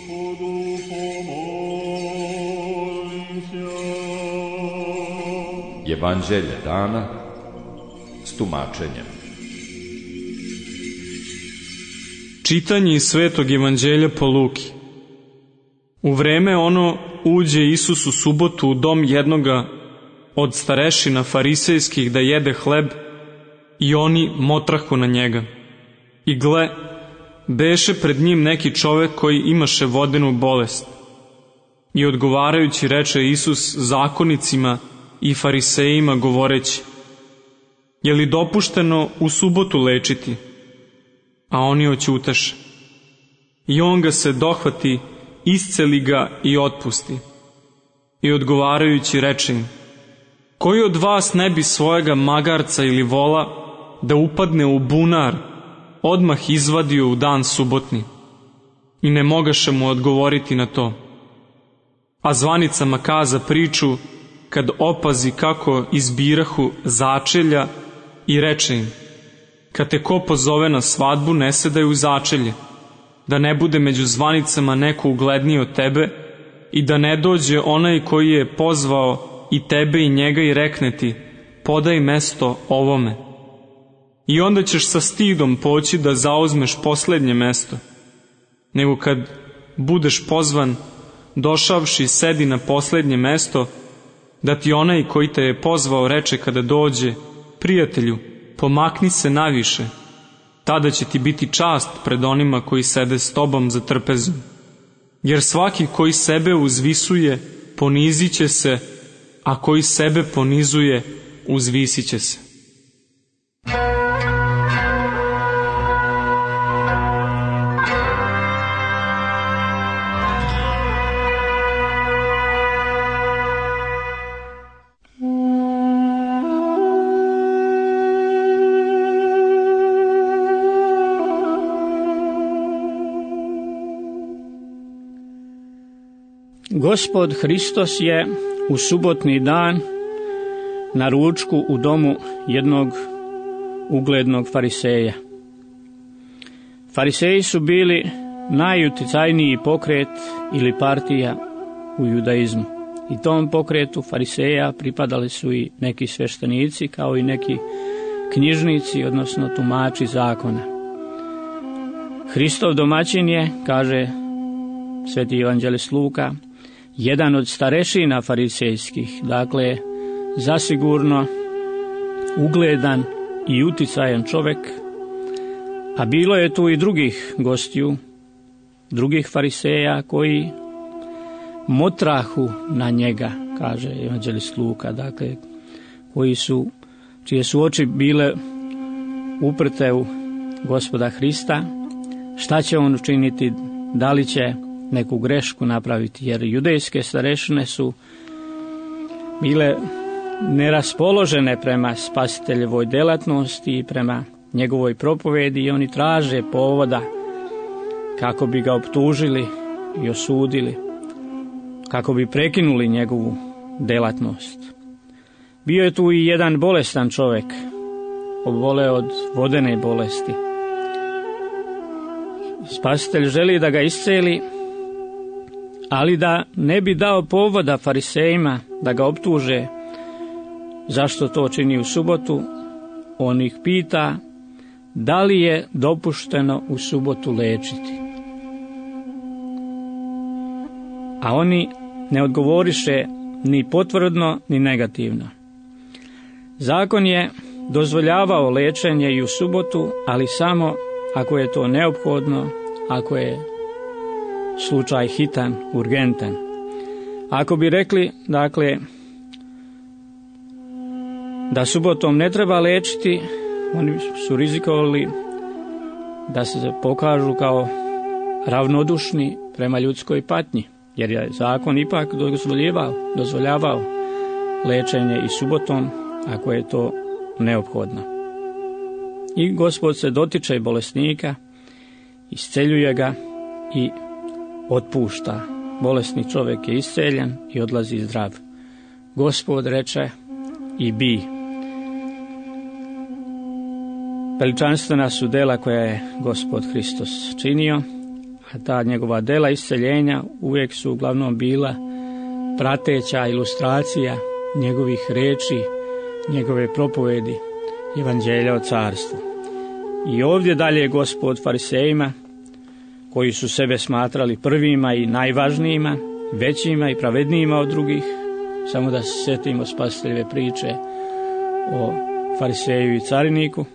Evanđelje dana s tumačenjem. Čitanje iz Svetog evanđelja po Luki. U vreme ono uđe Isus u subotu u dom jednoga od starešina farisejskih da jede hleb, i oni motrahu na njega. I gle, beše pred njim neki čovek koji imaše vodenu bolest. I odgovarajući reče Isus zakonicima i farisejima govoreći: je li dopušteno u subotu lečiti? A oni oćutaše. I on ga se dohvati, isceli ga i otpusti. I odgovarajući reče im: koji od vas ne bi svojega magarca ili vola, da upadne u bunar, odmah izvadio u dan subotni? I ne mogaše mu odgovoriti na to. A zvanicama kaza priču, kad opazi kako izbirahu začelja, i reče im: kad te ko pozove na svadbu, ne sedaj u začelje, da ne bude među zvanicama neko ugledniji od tebe, i da ne dođe onaj koji je pozvao i tebe i njega i rekne ti: podaj mesto ovome. I onda ćeš sa stidom poći da zauzmeš poslednje mesto. Nego kad budeš pozvan, došavši sedi na poslednje mesto, da ti onaj koji te je pozvao reče kada dođe: prijatelju, pomakni se naviše, tada će ti biti čast pred onima koji sede s tobom za trpezom. Jer svaki koji sebe uzvisuje, ponizit će se, a koji sebe ponizuje, uzvisit će se. Gospod Hristos je u subotni dan na ručku u domu jednog uglednog fariseja. Fariseji su bili najuticajniji pokret ili partija u judaizmu. I tom pokretu fariseja pripadali su i neki sveštenici, kao i neki knjižnici, odnosno tumači zakona. Hristov domaćin je, kaže Sveti evanđelist Luka, jedan od starešina farisejskih, dakle zasigurno ugledan i uticajan čovek, a bilo je tu i drugih gostiju, drugih fariseja koji motrahu na njega, kaže evanđelist Luka, dakle čije su oči bile uprte u Gospoda Hrista, šta će on učiniti, da li će neku grešku napraviti, jer judejske starešine su bile neraspoložene prema spasiteljevoj delatnosti i prema njegovoj propovedi, i oni traže povoda kako bi ga optužili i osudili, kako bi prekinuli njegovu delatnost. Bio je tu i jedan bolestan čovjek, oboleo od vodene bolesti. Spasitelj želi da ga isceli, ali da ne bi dao povoda farisejima da ga optuže zašto to čini u subotu, on ih pita da li je dopušteno u subotu lečiti. A oni ne odgovoriše ni potvrdno ni negativno. Zakon je dozvoljavao lečenje i u subotu, ali samo ako je to neophodno, ako je slučaj hitan, urgentan. Ako bi rekli, dakle, da subotom ne treba lečiti, oni su rizikovali da se pokažu kao ravnodušni prema ljudskoj patnji, jer je zakon ipak dozvoljavao lečenje i subotom ako je to neophodno. I Gospod se dotiče bolesnika, isceljuje ga i otpušta. Bolesni čovjek je isceljen i odlazi zdrav. Gospod reče i bi. Veličanstvena su dela koja je Gospod Hristos činio, a ta njegova dela isceljenja uvijek su uglavnom bila prateća ilustracija njegovih reči, njegove propovedi, evanđelja o carstvu. I ovdje dalje Gospod farisejima, koji su sebe smatrali prvima i najvažnijima, većima i pravednijima od drugih, samo da se sjetimo Spasiteljeve priče o fariseju i cariniku.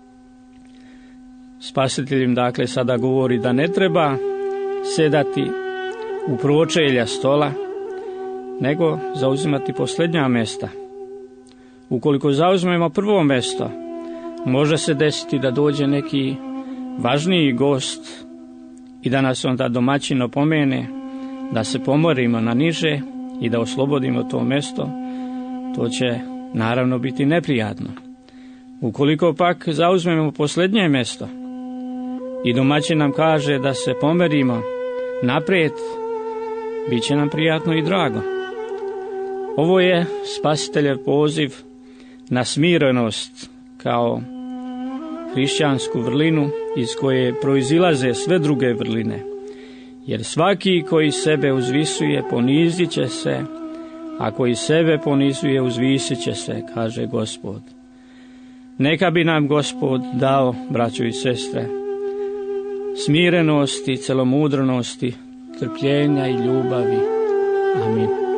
Spasitelj im dakle sada govori da ne treba sedati u pročelja stola, nego zauzimati posljednja mjesta. Ukoliko zauzmemo prvo mjesto, može se desiti da dođe neki važniji gost i da nas onda domaćin opomene, da se pomorimo na niže i da oslobodimo to mjesto. To će naravno biti neprijatno. Ukoliko pak zauzmemo posljednje mjesto i domaćin nam kaže da se pomerimo naprijed, bit će nam prijatno i drago. Ovo je Spasiteljev poziv na smirenost kao hrišćansku vrlinu iz koje proizilaze sve druge vrline. Jer svaki koji sebe uzvisuje, ponizit će se, a koji sebe ponizuje, uzvisit će se, kaže Gospod. Neka bi nam Gospod dao, braćo i sestre, smirenosti, celomudrnosti, trpljenja i ljubavi. Amin.